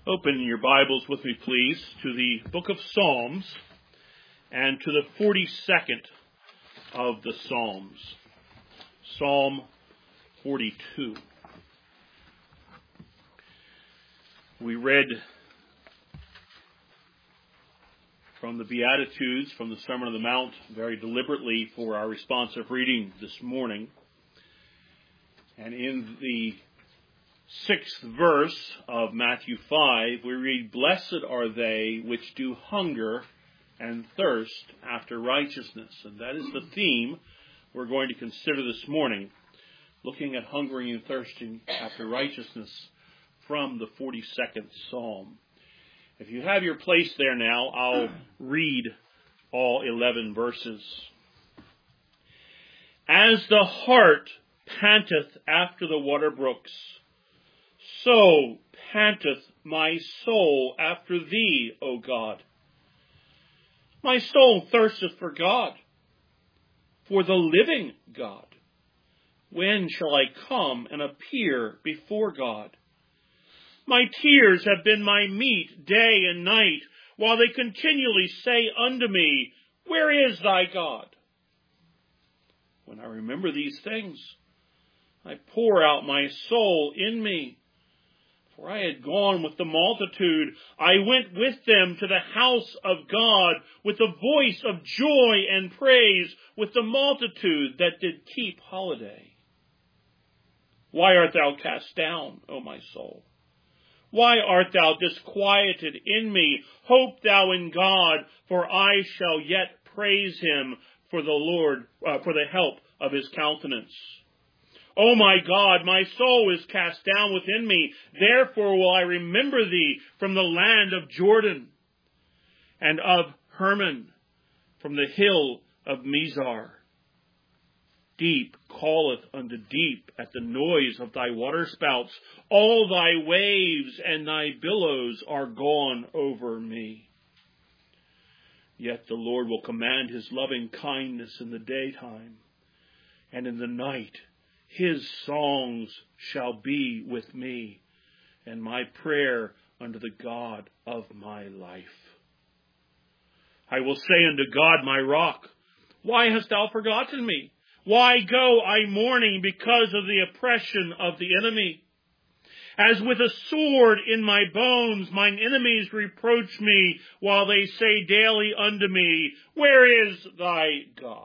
Open your Bibles with me, please, to the book of Psalms and to the 42nd of the Psalms, Psalm 42. We read from the Beatitudes, from the Sermon on the Mount, very deliberately for our responsive reading this morning. And in the 6th verse of Matthew 5, we read, "Blessed are they which do hunger and thirst after righteousness." And that is the theme we're going to consider this morning, looking at hungering and thirsting after righteousness from the 42nd Psalm. If you have your place there now, I'll read all 11 verses. "As the hart panteth after the water brooks, so panteth my soul after thee, O God. My soul thirsteth for God, for the living God. When shall I come and appear before God? My tears have been my meat day and night, while they continually say unto me, Where is thy God? When I remember these things, I pour out my soul in me. For I had gone with the multitude. I went with them to the house of God with a voice of joy and praise, with the multitude that did keep holiday. Why art thou cast down, O my soul? Why art thou disquieted in me? Hope thou in God, for I shall yet praise him for the help of his countenance. O my God, my soul is cast down within me. Therefore will I remember thee from the land of Jordan and of Hermon, from the hill of Mizar. Deep calleth unto deep at the noise of thy waterspouts. All thy waves and thy billows are gone over me. Yet the Lord will command his loving kindness in the daytime, and in the night his songs shall be with me, and my prayer unto the God of my life. I will say unto God, my rock, why hast thou forgotten me? Why go I mourning because of the oppression of the enemy? As with a sword in my bones, mine enemies reproach me, while they say daily unto me, Where is thy God?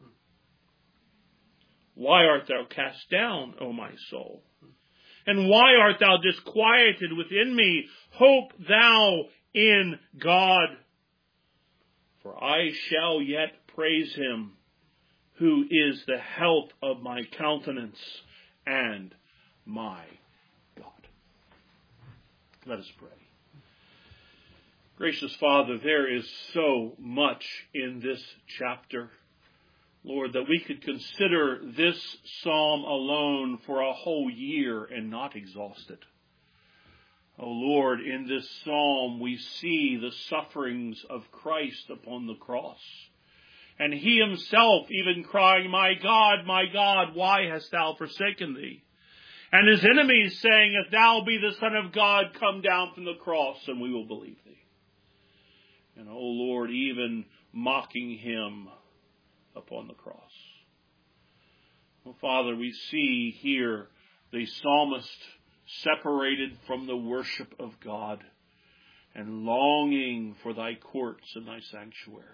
Why art thou cast down, O my soul? And why art thou disquieted within me? Hope thou in God. For I shall yet praise him, who is the health of my countenance and my God." Let us pray. Gracious Father, there is so much in this chapter, Lord, that we could consider this psalm alone for a whole year and not exhaust it. Oh Lord, in this psalm we see the sufferings of Christ upon the cross. And he himself even crying, my God, why hast thou forsaken thee? And his enemies saying, If thou be the Son of God, come down from the cross and we will believe thee. And oh Lord, even mocking him upon the cross. Oh, Father, we see here the psalmist separated from the worship of God and longing for thy courts and thy sanctuaries.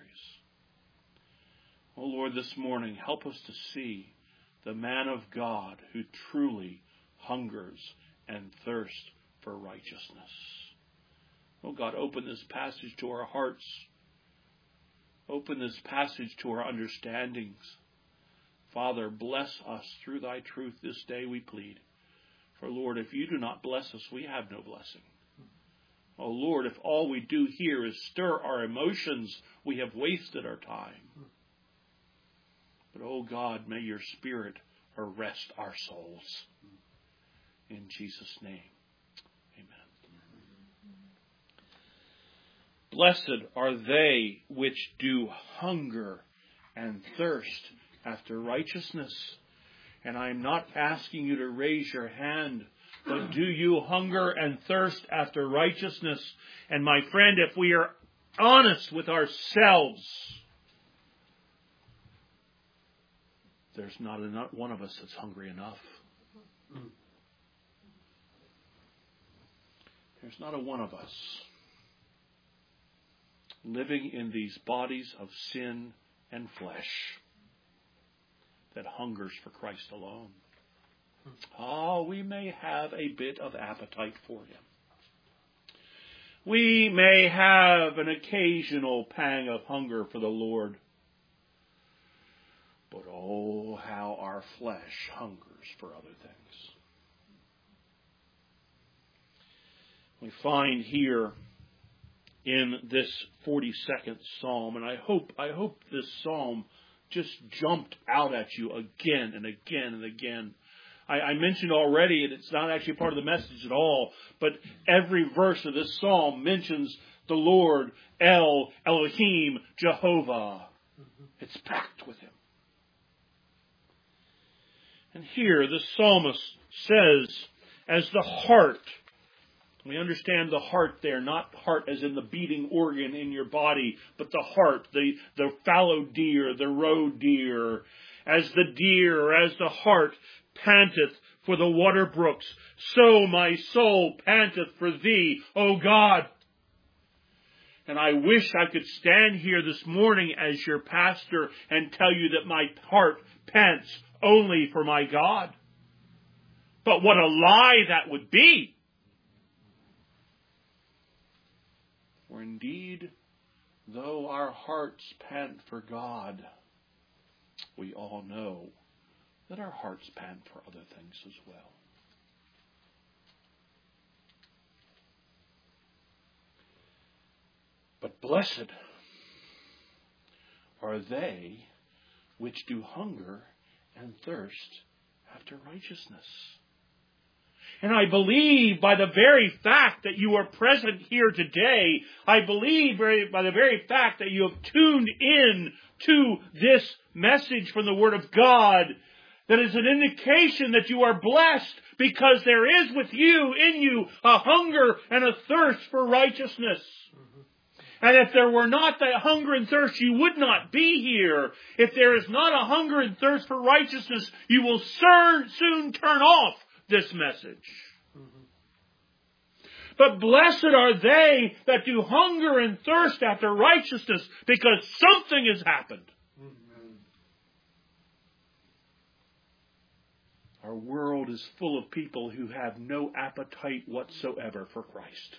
Oh, Lord, this morning, help us to see the man of God who truly hungers and thirsts for righteousness. Oh, God, open this passage to our hearts. Open this passage to our understandings. Father, bless us through thy truth this day, we plead. For, Lord, if you do not bless us, we have no blessing. Oh, Lord, if all we do here is stir our emotions, we have wasted our time. But, oh, God, may your Spirit arrest our souls. In Jesus' name, amen. Blessed are they which do hunger and thirst after righteousness. And I am not asking you to raise your hand But do you hunger and thirst after righteousness? And my friend, if we are honest with ourselves, there's not one of us that's hungry enough. There's not a one of us living in these bodies of sin and flesh that hungers for Christ alone. We may have a bit of appetite for Him. We may have an occasional pang of hunger for the Lord. But oh, how our flesh hungers for other things. We find here in this 42nd Psalm, and I hope this Psalm just jumped out at you again and again and again. I mentioned already, and it's not actually part of the message at all, but every verse of this Psalm mentions the Lord, Elohim, Jehovah. It's packed with Him. And here the psalmist says, as the heart, we understand the heart there, not heart as in the beating organ in your body, but the heart, the fallow deer, the roe deer, as the deer, or as the hart panteth for the water brooks, so my soul panteth for Thee, O God. And I wish I could stand here this morning as your pastor and tell you that my heart pants only for my God. But what a lie that would be. For indeed, though our hearts pant for God, we all know that our hearts pant for other things as well. But blessed are they which do hunger and thirst after righteousness. And I believe by the very fact that you are present here today, I believe by the very fact that you have tuned in to this message from the Word of God, that is an indication that you are blessed, because there is with you, in you, a hunger and a thirst for righteousness. And if there were not that hunger and thirst, you would not be here. If there is not a hunger and thirst for righteousness, you will soon turn off this message. But blessed are they that do hunger and thirst after righteousness, because something has happened. Our world is full of people who have no appetite whatsoever for Christ.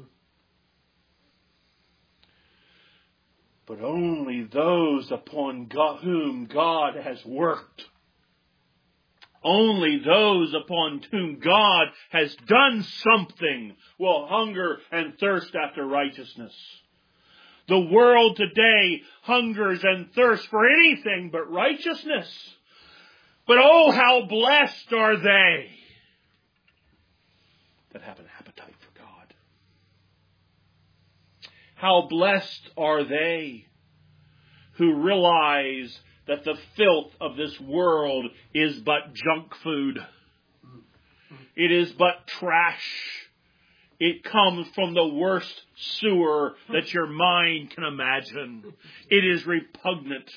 But only those upon whom God has worked, only those upon whom God has done something, will hunger and thirst after righteousness. The world today hungers and thirsts for anything but righteousness. But oh, how blessed are they that have an appetite for God. How blessed are they who realize that the filth of this world is but junk food. It is but trash. It comes from the worst sewer that your mind can imagine. It is repugnant.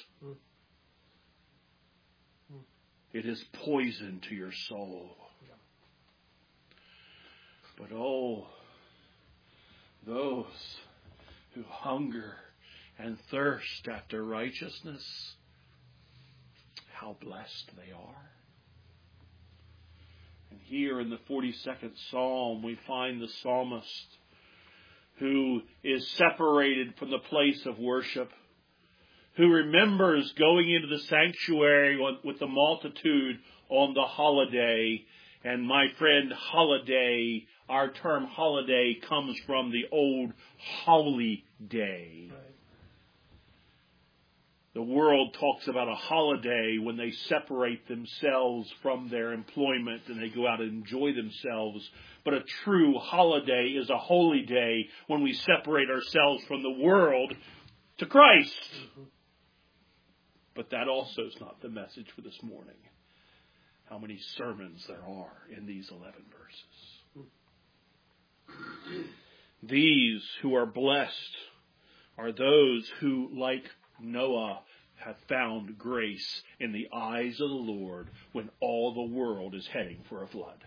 It is poison to your soul. But oh, those who hunger and thirst after righteousness, how blessed they are. And here in the 42nd Psalm, we find the psalmist who is separated from the place of worship, who remembers going into the sanctuary with the multitude on the holiday. And my friend, holiday, our term holiday comes from the old holy day. Right. The world talks about a holiday when they separate themselves from their employment and they go out and enjoy themselves. But a true holiday is a holy day when we separate ourselves from the world to Christ. But that also is not the message for this morning. how many sermons there are in these 11 verses. These who are blessed are those who, like Noah, have found grace in the eyes of the Lord when all the world is heading for a flood.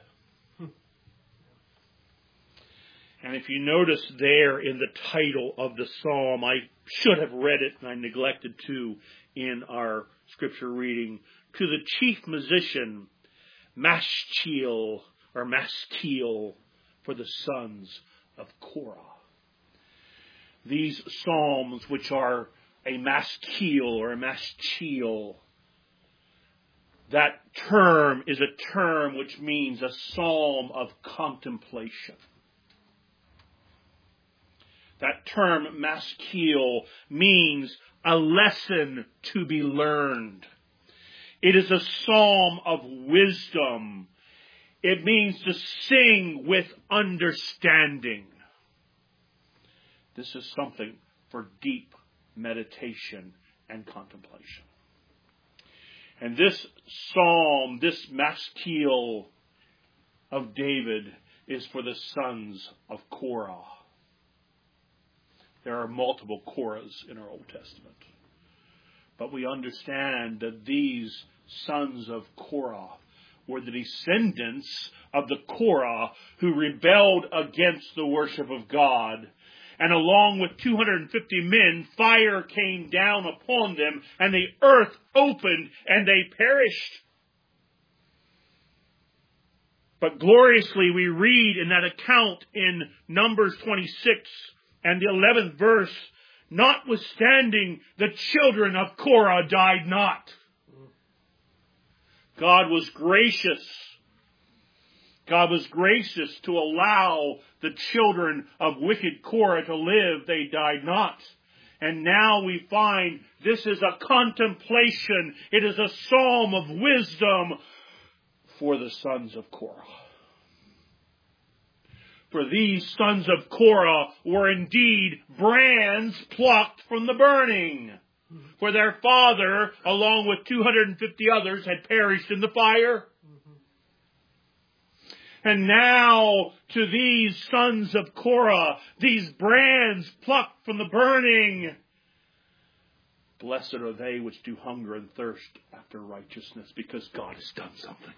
And if you notice there in the title of the psalm, I should have read it and I neglected to in our scripture reading, to the chief musician, Maschil or Maskil, for the sons of Korah. These psalms, which are a Maskil or a Maschil, that term is a term which means a psalm of contemplation. That term, Maskil, means a lesson to be learned. It is a psalm of wisdom. It means to sing with understanding. This is something for deep meditation and contemplation. And this psalm, this Maskil of David, is for the sons of Korah. There are multiple Korahs in our Old Testament. But we understand that these sons of Korah were the descendants of the Korah who rebelled against the worship of God. And along with 250 men, fire came down upon them, and the earth opened, and they perished. But gloriously we read in that account in Numbers 26 and the 11th verse, notwithstanding the children of Korah died not. God was gracious. God was gracious to allow the children of wicked Korah to live. They died not. And now we find this is a contemplation. It is a psalm of wisdom for the sons of Korah. For these sons of Korah were indeed brands plucked from the burning. For their father, along with 250 others, had perished in the fire. And now, to these sons of Korah, these brands plucked from the burning, blessed are they which do hunger and thirst after righteousness, because God has done something.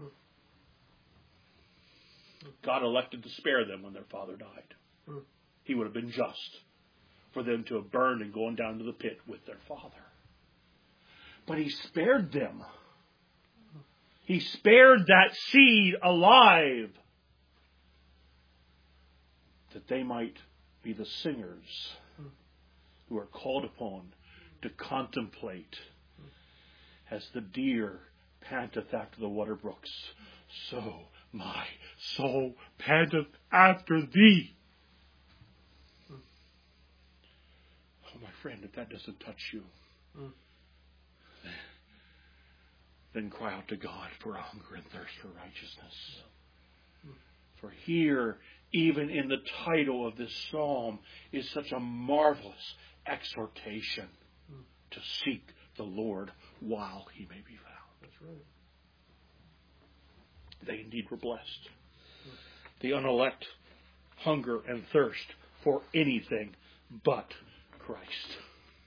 God elected to spare them when their father died. He would have been just for them to have burned and gone down to the pit with their father. But He spared them. He spared that seed alive, that they might be the singers who are called upon to contemplate. As the deer panteth after the water brooks, so my soul panteth after thee. Oh, my friend, if that doesn't touch you, then cry out to God for a hunger and thirst for righteousness. For here, even in the title of this psalm, is such a marvelous exhortation to seek the Lord while He may be found. That's right. They indeed were blessed. The unelect hunger and thirst for anything but Christ.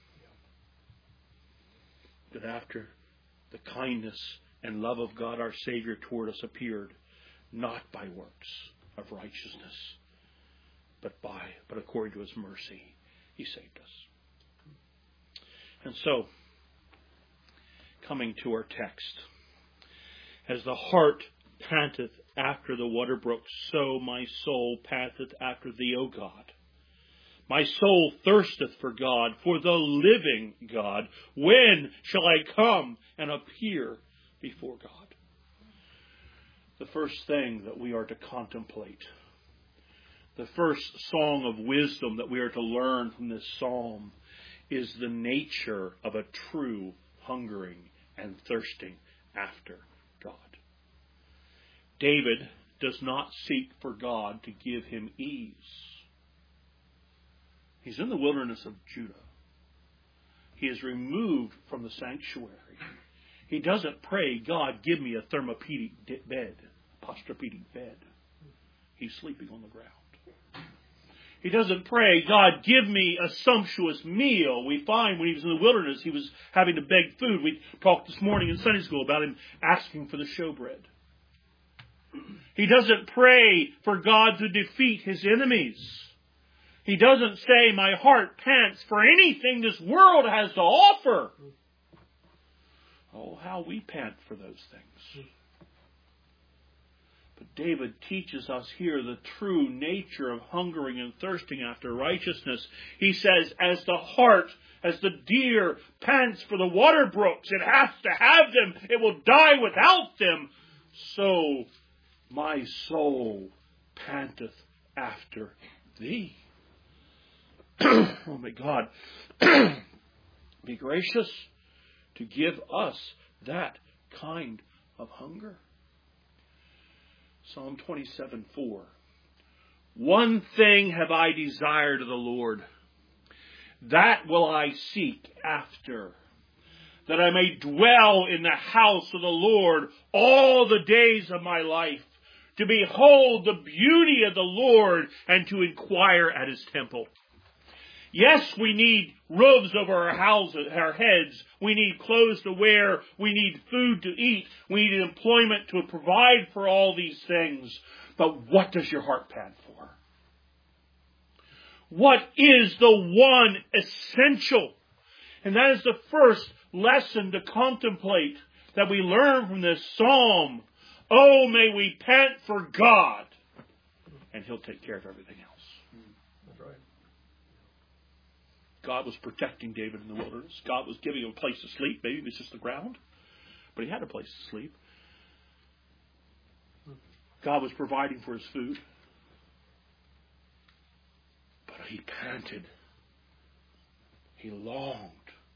That after the kindness and love of God our Savior toward us appeared, not by works of righteousness, but according to His mercy, He saved us. And so, coming to our text, as the hart panteth after the water brooks, so my soul panteth after thee, O God. My soul thirsteth for God, for the living God. When shall I come and appear before God? The first thing that we are to contemplate, the first song of wisdom that we are to learn from this psalm, is the nature of a true hungering and thirsting after God. David does not seek for God to give him ease. He's in the wilderness of Judah. He is removed from the sanctuary. He doesn't pray, God, give me a Thermopedic bed, Posturepedic bed. He's sleeping on the ground. He doesn't pray, God, give me a sumptuous meal. We find when he was in the wilderness, he was having to beg food. We talked this morning in Sunday school about him asking for the showbread. He doesn't pray for God to defeat his enemies. He doesn't say, my heart pants for anything this world has to offer. Oh, how we pant for those things. But David teaches us here the true nature of hungering and thirsting after righteousness. He says, as the hart, as the deer pants for the water brooks, it has to have them, it will die without them, so my soul panteth after thee. Oh, may God be gracious to give us that kind of hunger. Psalm 27:4. One thing have I desired of the Lord, that will I seek after, that I may dwell in the house of the Lord all the days of my life, to behold the beauty of the Lord and to inquire at his temple. Yes, we need roofs over our houses, our heads. We need clothes to wear. We need food to eat. We need employment to provide for all these things. But what does your heart pant for? What is the one essential? And that is the first lesson to contemplate that we learn from this psalm. Oh, may we pant for God, and he'll take care of everything else. That's right. God was protecting David in the wilderness. God was giving him a place to sleep. Maybe it was just the ground, but he had a place to sleep. God was providing for his food. But he panted. He longed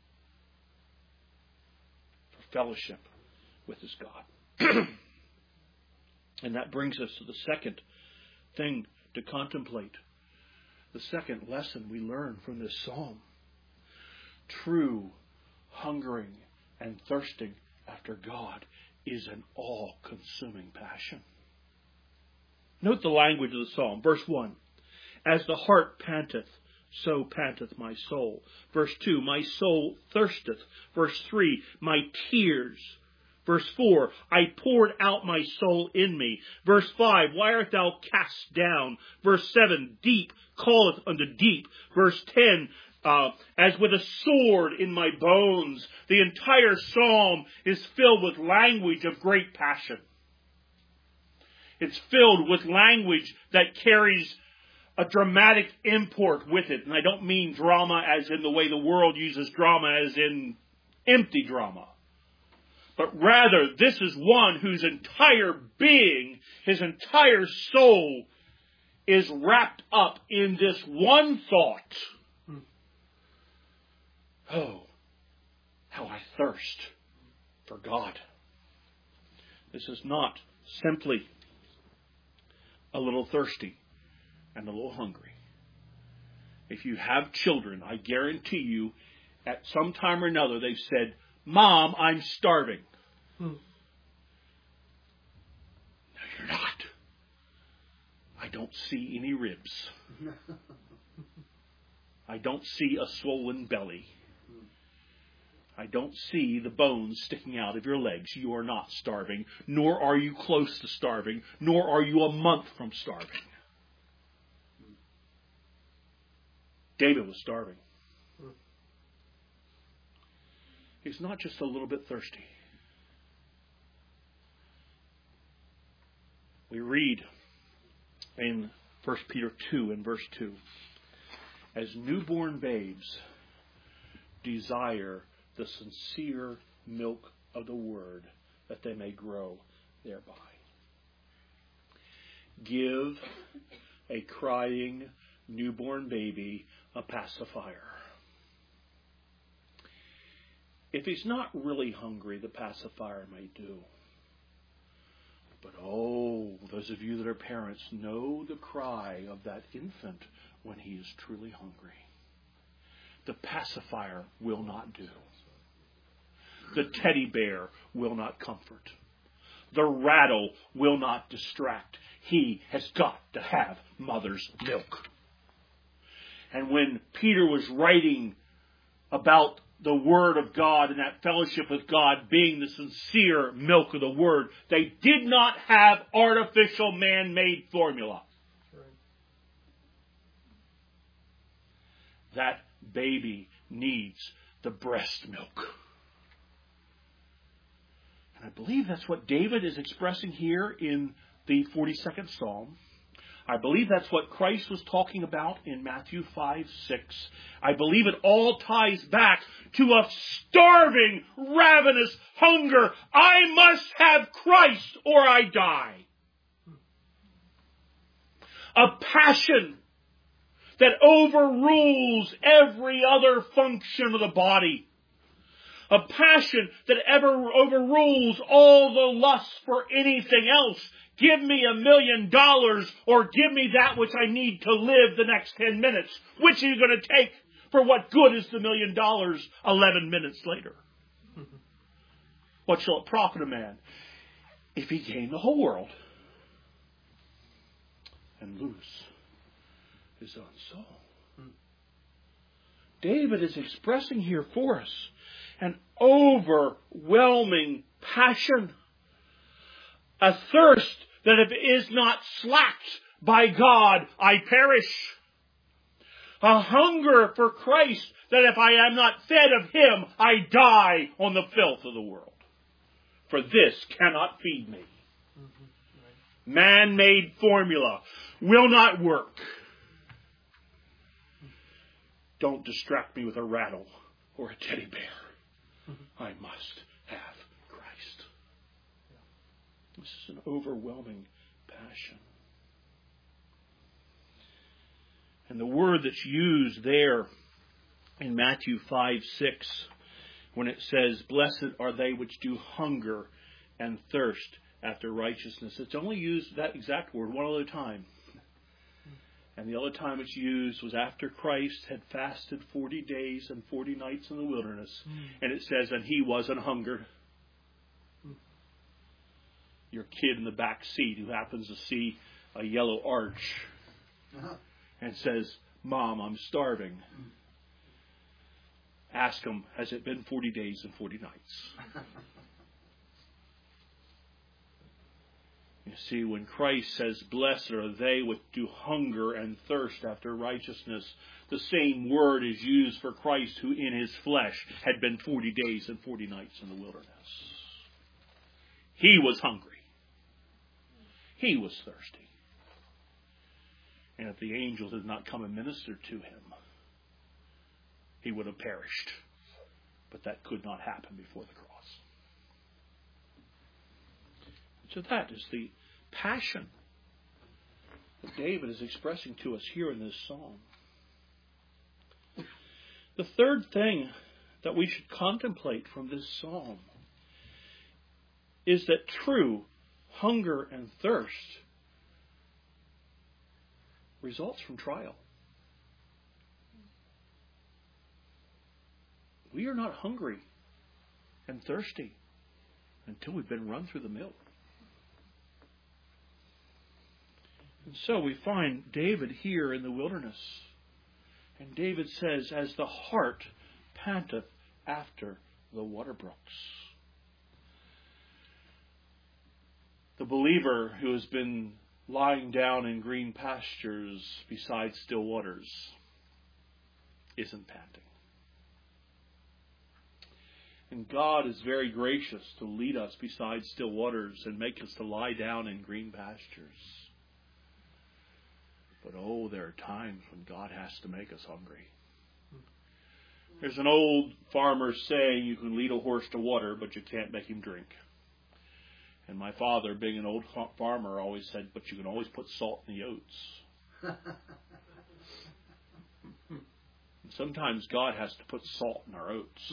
for fellowship with his God. And that brings us to the second thing to contemplate. The second lesson we learn from this psalm. True hungering and thirsting after God is an all-consuming passion. Note the language of the psalm. Verse 1. As the hart panteth, so panteth my soul. Verse 2. My soul thirsteth. Verse 3. My tears. Verse 4, I poured out my soul in me. Verse 5, why art thou cast down? Verse 7, deep calleth unto deep. Verse 10, as with a sword in my bones. The entire psalm is filled with language of great passion. It's filled with language that carries a dramatic import with it. And I don't mean drama as in the way the world uses drama, as in empty drama. But rather, this is one whose entire being, his entire soul, is wrapped up in this one thought. Oh, how I thirst for God. This is not simply a little thirsty and a little hungry. If you have children, I guarantee you, at some time or another, they've said, Mom, I'm starving. No, you're not. I don't see any ribs. I don't see a swollen belly. I don't see the bones sticking out of your legs. You are not starving, nor are you close to starving, nor are you a month from starving. David was starving. He's not just a little bit thirsty. We read in 1 Peter 2 and verse 2, as newborn babes desire the sincere milk of the word, that they may grow thereby. Give a crying newborn baby a pacifier. If he's not really hungry, the pacifier may do. But those of you that are parents know the cry of that infant when he is truly hungry. The pacifier will not do. The teddy bear will not comfort. The rattle will not distract. He has got to have mother's milk. And when Peter was writing about the Word of God and that fellowship with God being the sincere milk of the Word, they did not have artificial man-made formula. That baby needs the breast milk. And I believe that's what David is expressing here in the 42nd Psalm. I believe that's what Christ was talking about in Matthew 5:6. I believe it all ties back to a starving, ravenous hunger. I must have Christ or I die. A passion that overrules every other function of the body. A passion that ever overrules all the lust for anything else. Give me $1 million or give me that which I need to live the next 10 minutes. Which are you going to take? For what good is the $1 million 11 minutes later? What shall it profit a man if he gain the whole world and lose his own soul? David is expressing here for us an overwhelming passion. A thirst that if it is not slacked by God, I perish. A hunger for Christ that if I am not fed of Him, I die on the filth of the world. For this cannot feed me. Man-made formula will not work. Don't distract me with a rattle or a teddy bear. I must have Christ. This is an overwhelming passion. And the word that's used there in Matthew 5:6, when it says, "Blessed are they which do hunger and thirst after righteousness," it's only used that exact word one other time. And the other time it's used was after Christ had fasted 40 days and 40 nights in the wilderness. And it says, and He was an hungered. Your kid in the back seat who happens to see a yellow arch and says, "Mom, I'm starving." Ask him, has it been 40 days and 40 nights? You see, when Christ says, "Blessed are they which do hunger and thirst after righteousness," the same word is used for Christ who in His flesh had been 40 days and 40 nights in the wilderness. He was hungry. He was thirsty. And if the angels had not come and ministered to Him, He would have perished. But that could not happen before the cross. So that is the passion that David is expressing to us here in this psalm. The third thing that we should contemplate from this psalm is that true hunger and thirst results from trial. We are not hungry and thirsty until we've been run through the mill. And so we find David here in the wilderness. And David says, "As the hart panteth after the water brooks." The believer who has been lying down in green pastures beside still waters isn't panting. And God is very gracious to lead us beside still waters and make us to lie down in green pastures. But oh, there are times when God has to make us hungry. There's an old farmer saying, you can lead a horse to water, but you can't make him drink. And my father, being an old farmer, always said, but you can always put salt in the oats. And sometimes God has to put salt in our oats.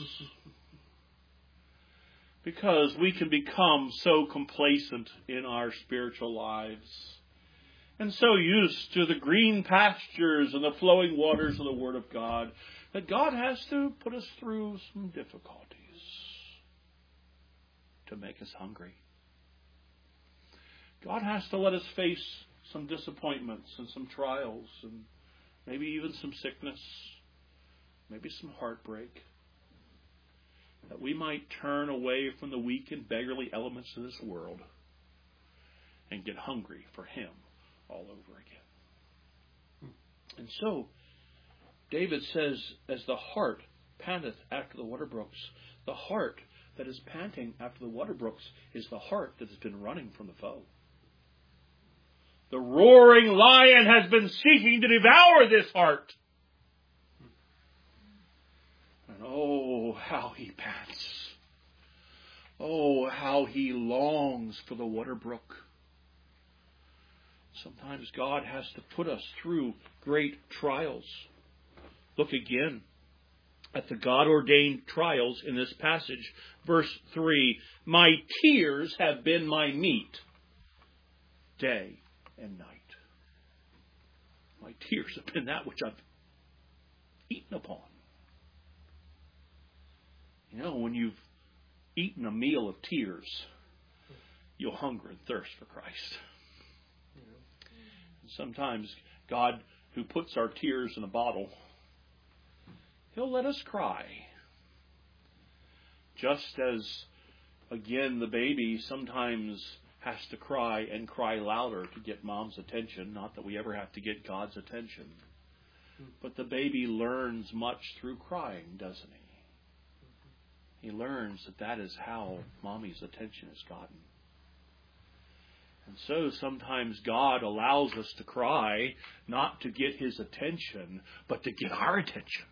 Because we can become so complacent in our spiritual lives and so used to the green pastures and the flowing waters of the Word of God that God has to put us through some difficulties. to make us hungry. God has to let us face some disappointments and some trials and maybe even some sickness, maybe some heartbreak, that we might turn away from the weak and beggarly elements of this world and get hungry for Him all over again. And so, David says, as the hart panteth after the water brooks, the hart that is panting after the water brooks is the hart that has been running from the foe. The roaring lion has been seeking to devour this hart. And oh, how he pants. Oh, how he longs for the water brook. Sometimes God has to put us through great trials. Look again at the God-ordained trials in this passage. Verse 3, my tears have been my meat day and night. My tears have been that which I've eaten upon. You know, when you've eaten a meal of tears, you'll hunger and thirst for Christ. And sometimes God, who puts our tears in a bottle, He'll let us cry. Just as, again, the baby sometimes has to cry and cry louder to get mom's attention. Not that we ever have to get God's attention. But the baby learns much through crying, doesn't he? He learns that that is how mommy's attention is gotten. And so sometimes God allows us to cry, not to get His attention, but to get our attention.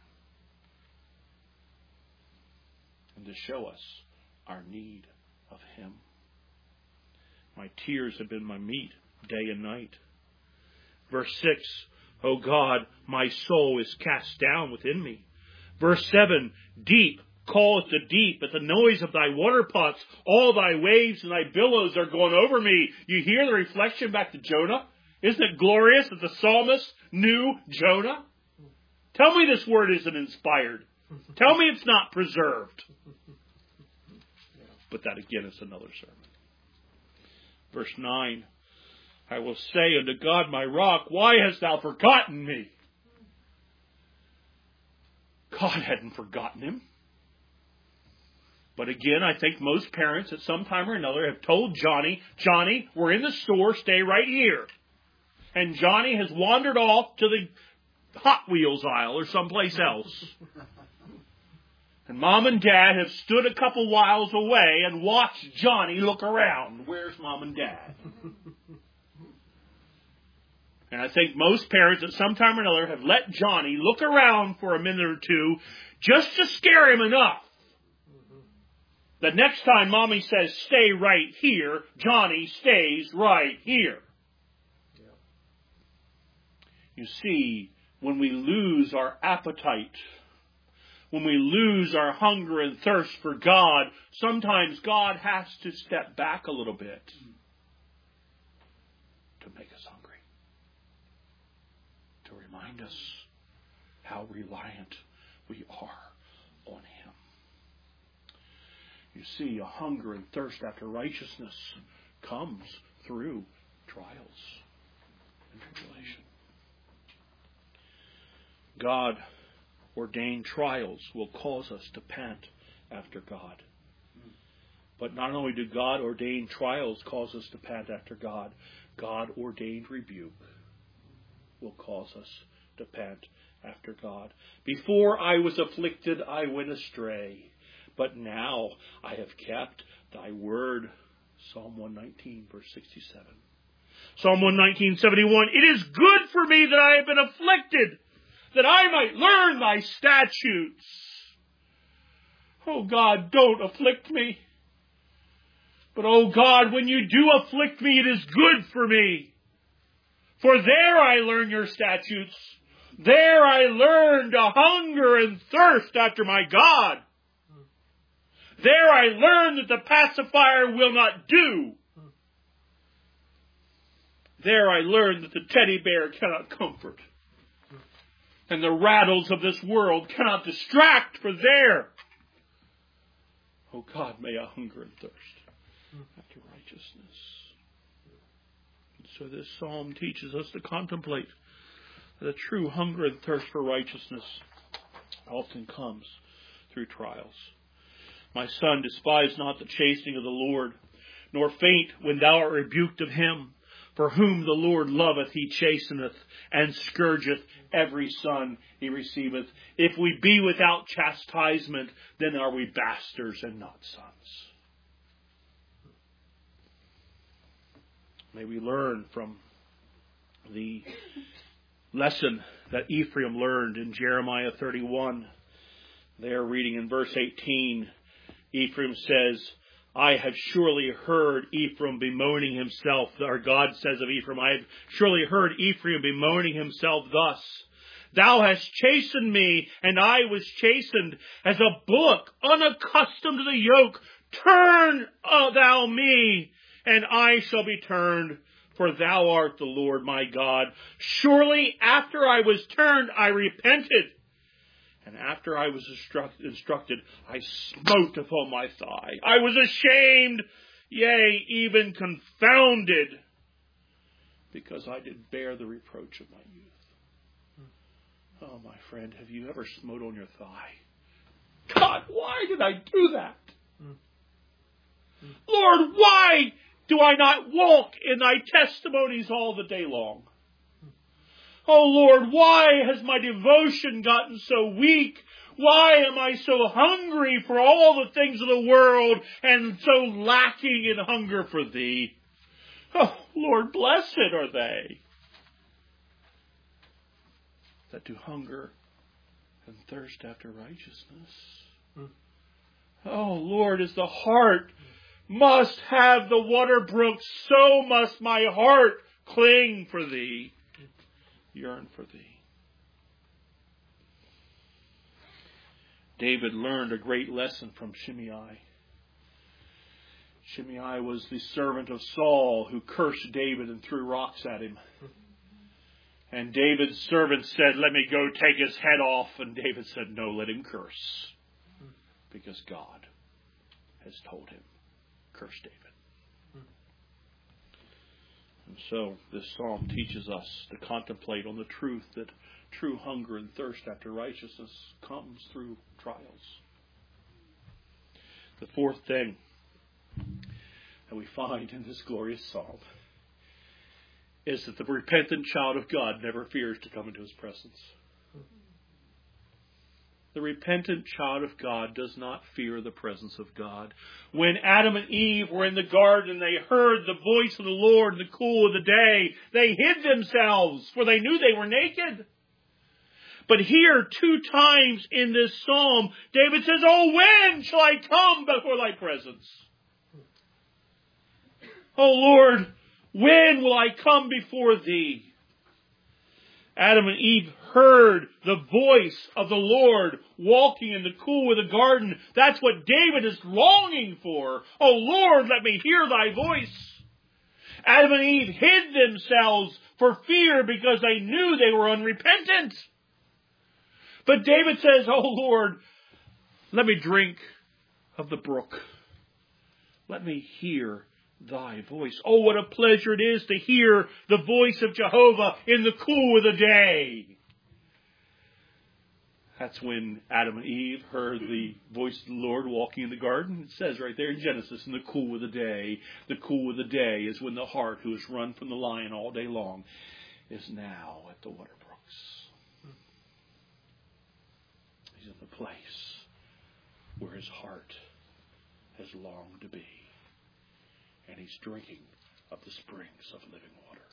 And to show us our need of Him. My tears have been my meat day and night. Verse 6, O God, my soul is cast down within me. Verse 7, deep calleth the deep at the noise of thy water pots. All thy waves and thy billows are going over me. You hear the reflection back to Jonah? Isn't it glorious that the psalmist knew Jonah? Tell me this word isn't inspired. Tell me it's not preserved. But that again is another sermon. Verse 9, I will say unto God my rock, why hast thou forgotten me? God hadn't forgotten him. But again, I think most parents at some time or another have told Johnny, we're in the store, stay right here. And Johnny has wandered off to the Hot Wheels aisle or someplace else. And Mom and Dad have stood a couple miles away and watched Johnny look around. Where's Mom and Dad? And I think most parents at some time or another have let Johnny look around for a minute or two just to scare him enough. The next time Mommy says, stay right here, Johnny stays right here. Yeah. You see, when we lose our appetite, when we lose our hunger and thirst for God, sometimes God has to step back a little bit to make us hungry. To remind us how reliant we are on Him. You see, a hunger and thirst after righteousness comes through trials and tribulation. God ordained trials will cause us to pant after God. But not only do God ordained trials cause us to pant after God, God ordained rebuke will cause us to pant after God. Before I was afflicted, I went astray, but now I have kept thy word. Psalm 119, verse 67. Psalm 119:71. It is good for me that I have been afflicted, that I might learn thy statutes. Oh God, don't afflict me. But oh God, when you do afflict me, it is good for me. For there I learn your statutes. There I learn to hunger and thirst after my God. There I learn that the pacifier will not do. There I learn that the teddy bear cannot comfort. And the rattles of this world cannot distract, for there, oh God, may I hunger and thirst. after righteousness. And so this psalm teaches us to contemplate that a true hunger and thirst for righteousness often comes through trials. My son, despise not the chastening of the Lord, nor faint when thou art rebuked of him. For whom the Lord loveth, he chasteneth, and scourgeth every son he receiveth. If we be without chastisement, then are we bastards and not sons. May we learn from the lesson that Ephraim learned in Jeremiah 31. There, reading in verse 18, Ephraim says, I have surely heard Ephraim bemoaning himself. Our God says of Ephraim, I have surely heard Ephraim bemoaning himself thus. Thou hast chastened me, and I was chastened, as a bullock unaccustomed to the yoke. Turn thou me, and I shall be turned, for thou art the Lord my God. Surely after I was turned, I repented. And after I was instructed, I smote upon my thigh. I was ashamed, yea, even confounded, because I did bear the reproach of my youth. Oh, my friend, have you ever smote on your thigh? God, why did I do that? Lord, why do I not walk in thy testimonies all the day long? Oh Lord, why has my devotion gotten so weak? Why am I so hungry for all the things of the world and so lacking in hunger for thee? Oh Lord, blessed are they that do hunger and thirst after righteousness. Oh Lord, as the heart must have the water brooks, so must my heart cling for thee. Yearn for thee. David learned a great lesson from Shimei. Shimei was the servant of Saul who cursed David and threw rocks at him. And David's servant said, let me go take his head off. And David said, no, let him curse. Because God has told him, curse David. And so this psalm teaches us to contemplate on the truth that true hunger and thirst after righteousness comes through trials. The fourth thing that we find in this glorious psalm is that the repentant child of God never fears to come into his presence. The repentant child of God does not fear the presence of God. When Adam and Eve were in the garden, they heard the voice of the Lord in the cool of the day. They hid themselves, for they knew they were naked. But here, 2 times in this psalm, David says, oh, when shall I come before thy presence? Oh, Lord, when will I come before thee? Adam and Eve heard the voice of the Lord walking in the cool of the garden. That's what David is longing for. Oh Lord, let me hear thy voice. Adam and Eve hid themselves for fear because they knew they were unrepentant. But David says, oh Lord, let me drink of the brook. Let me hear thy voice. Oh, what a pleasure it is to hear the voice of Jehovah in the cool of the day. That's when Adam and Eve heard the voice of the Lord walking in the garden. It says right there in Genesis, in the cool of the day. The cool of the day is when the hart, who has run from the lion all day long, is now at the water brooks. He's in the place where his heart has longed to be. And he's drinking of the springs of living water.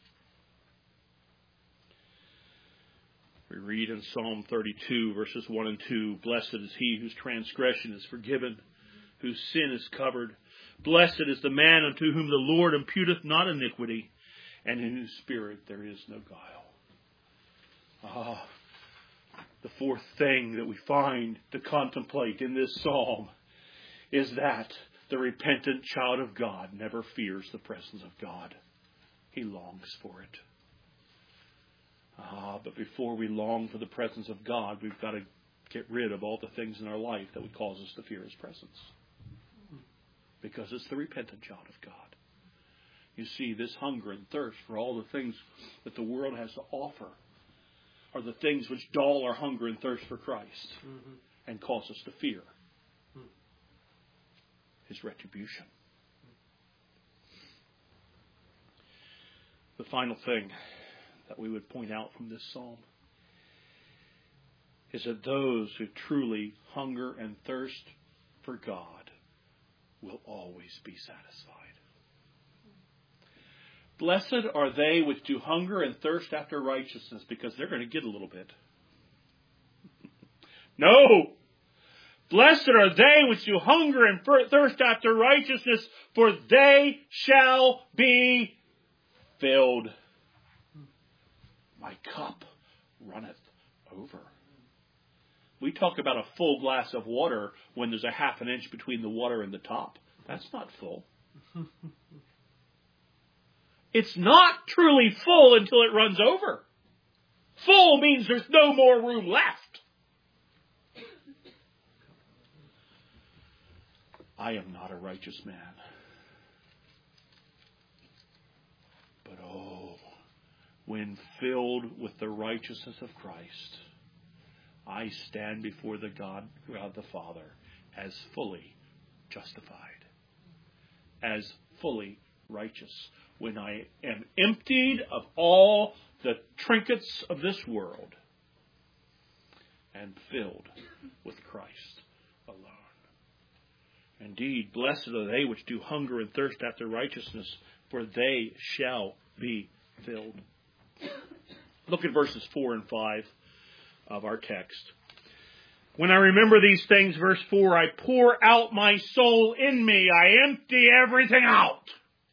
We read in Psalm 32, verses 1 and 2, blessed is he whose transgression is forgiven, whose sin is covered. Blessed is the man unto whom the Lord imputeth not iniquity, and in whose spirit there is no guile. The fourth thing that we find to contemplate in this psalm is that the repentant child of God never fears the presence of God. He longs for it. But before we long for the presence of God, we've got to get rid of all the things in our life that would cause us to fear his presence. because it's the repentant child of God. You see, this hunger and thirst for all the things that the world has to offer are the things which dull our hunger and thirst for Christ and cause us to fear His retribution. The final thing that we would point out from this psalm is that those who truly hunger and thirst for God will always be satisfied. Blessed are they which do hunger and thirst after righteousness, because they're going to get a little bit. No! Blessed are they which do hunger and thirst after righteousness, for they shall be filled. My cup runneth over. We talk about a full glass of water when there's a half an inch between the water and the top. That's not full. It's not truly full until it runs over. Full means there's no more room left. I am not a righteous man. But when filled with the righteousness of Christ, I stand before the God the Father as fully justified, as fully righteous, when I am emptied of all the trinkets of this world and filled with Christ alone. Indeed, blessed are they which do hunger and thirst after righteousness, for they shall be filled. Look at verses 4 and 5 of our text. When I remember these things, verse 4, I pour out my soul in me. I empty everything out.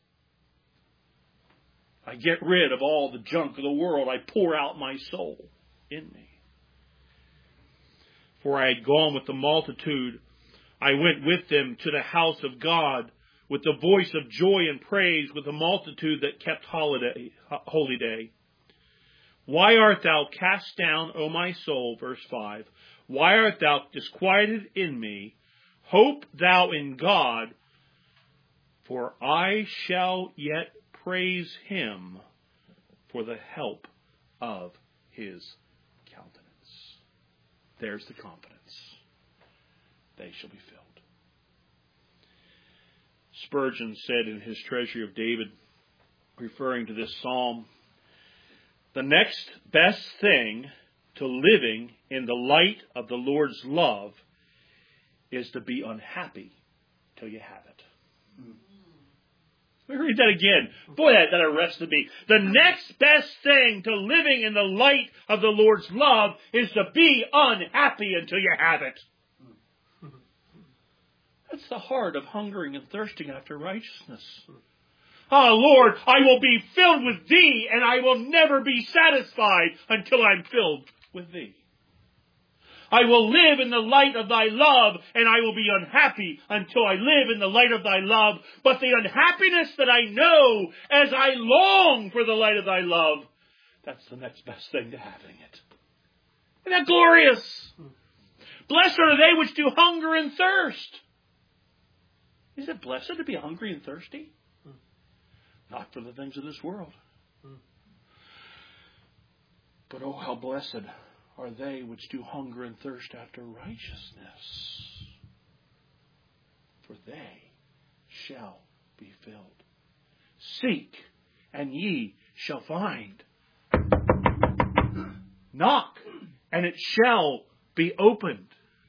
I get rid of all the junk of the world. I pour out my soul in me. For I had gone with the multitude. I went with them to the house of God with the voice of joy and praise, with the multitude that kept holy day. Why art thou cast down, O my soul? Verse 5. Why art thou disquieted in me? Hope thou in God, for I shall yet praise Him for the help of His countenance. There's the confidence. They shall be filled. Spurgeon said in his Treasury of David, referring to this psalm, the next best thing to living in the light of the Lord's love is to be unhappy till you have it. Let me read that again. Boy, that arrested me. The next best thing to living in the light of the Lord's love is to be unhappy until you have it. That's the heart of hungering and thirsting after righteousness. Oh, Lord, I will be filled with Thee, and I will never be satisfied until I'm filled with Thee. I will live in the light of Thy love, and I will be unhappy until I live in the light of Thy love. But the unhappiness that I know as I long for the light of Thy love, that's the next best thing to having it. Isn't that glorious? Blessed are they which do hunger and thirst. Is it blessed to be hungry and thirsty? Not for the things of this world. But oh, how blessed are they which do hunger and thirst after righteousness, for they shall be filled. Seek, and ye shall find. Knock, and it shall be opened.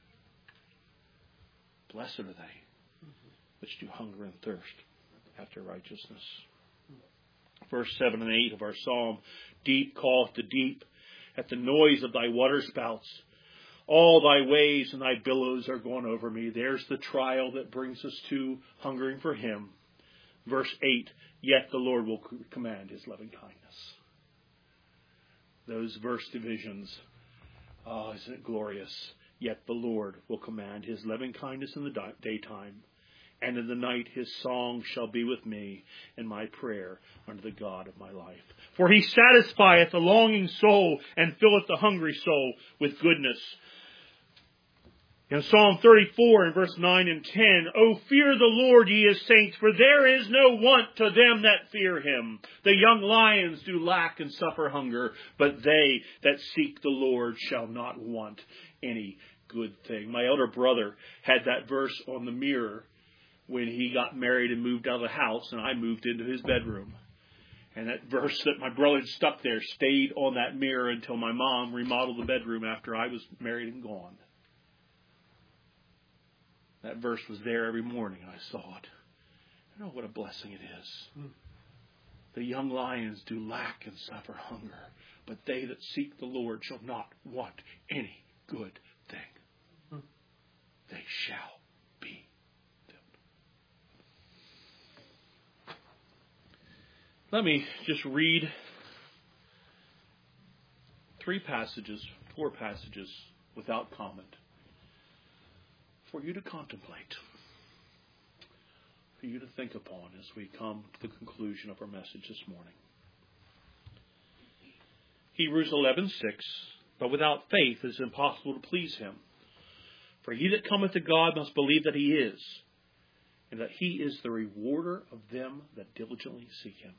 Blessed are they which do hunger and thirst after righteousness. Verse 7 and 8 of our psalm, deep calleth to deep at the noise of thy waterspouts. All thy waves and thy billows are gone over me. There's the trial that brings us to hungering for Him. Verse 8, yet the Lord will command His loving kindness. Those verse divisions, oh, isn't it glorious? Yet the Lord will command His loving kindness in the daytime, and in the night His song shall be with me, and my prayer unto the God of my life. For He satisfieth the longing soul, and filleth the hungry soul with goodness. In Psalm 34 in verse 9 and 10, O fear the Lord, ye his saints, for there is no want to them that fear him. The young lions do lack and suffer hunger, but they that seek the Lord shall not want any good thing. My elder brother had that verse on the mirror when he got married and moved out of the house, and I moved into his bedroom. And that verse that my brother had stuck there stayed on that mirror until my mom remodeled the bedroom after I was married and gone. That verse was there every morning. I saw it. You know what a blessing it is. The young lions do lack and suffer hunger, but they that seek the Lord shall not want any good thing. They shall be filled. Let me just read 4 passages without comment, for you to contemplate, for you to think upon as we come to the conclusion of our message this morning. Hebrews 11:6, but without faith it is impossible to please him. For he that cometh to God must believe that he is, and that he is the rewarder of them that diligently seek him.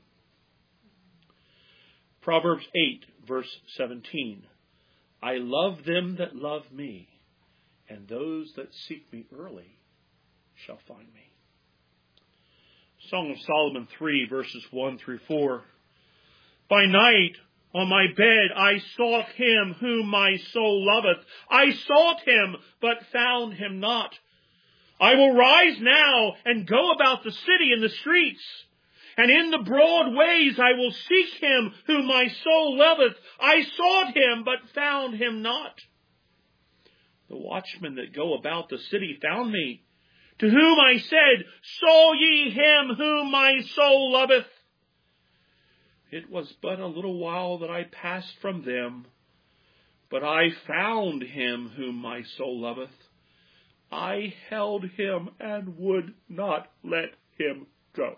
Proverbs 8, verse 17, I love them that love me, and those that seek me early shall find me. Song of Solomon 3, verses 1 through 4. By night on my bed I sought him whom my soul loveth. I sought him, but found him not. I will rise now and go about the city and the streets, and in the broad ways I will seek him whom my soul loveth. I sought him, but found him not. The watchmen that go about the city found me, to whom I said, saw ye him whom my soul loveth? It was but a little while that I passed from them, but I found him whom my soul loveth. I held him and would not let him go.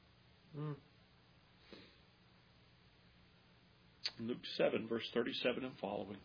Luke 7, verse 37 and following.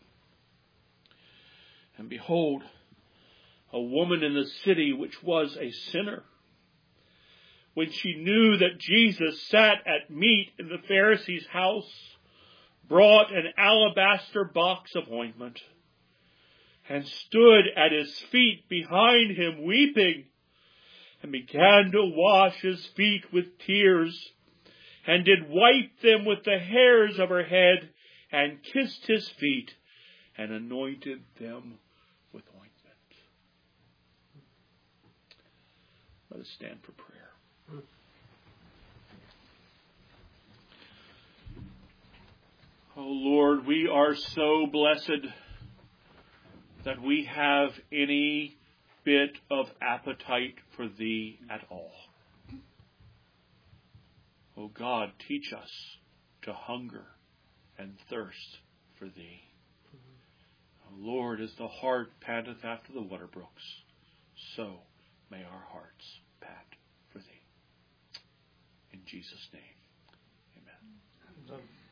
And behold, a woman in the city which was a sinner, when she knew that Jesus sat at meat in the Pharisee's house, brought an alabaster box of ointment, and stood at his feet behind him weeping, and began to wash his feet with tears, and did wipe them with the hairs of her head, and kissed his feet, and anointed them with ointment. Let us stand for prayer. Oh Lord, we are so blessed that we have any bit of appetite for Thee at all. Oh God, teach us to hunger and thirst for Thee. Oh Lord, as the heart panteth after the water brooks, so may our hearts pant for Thee. In Jesus' name, amen.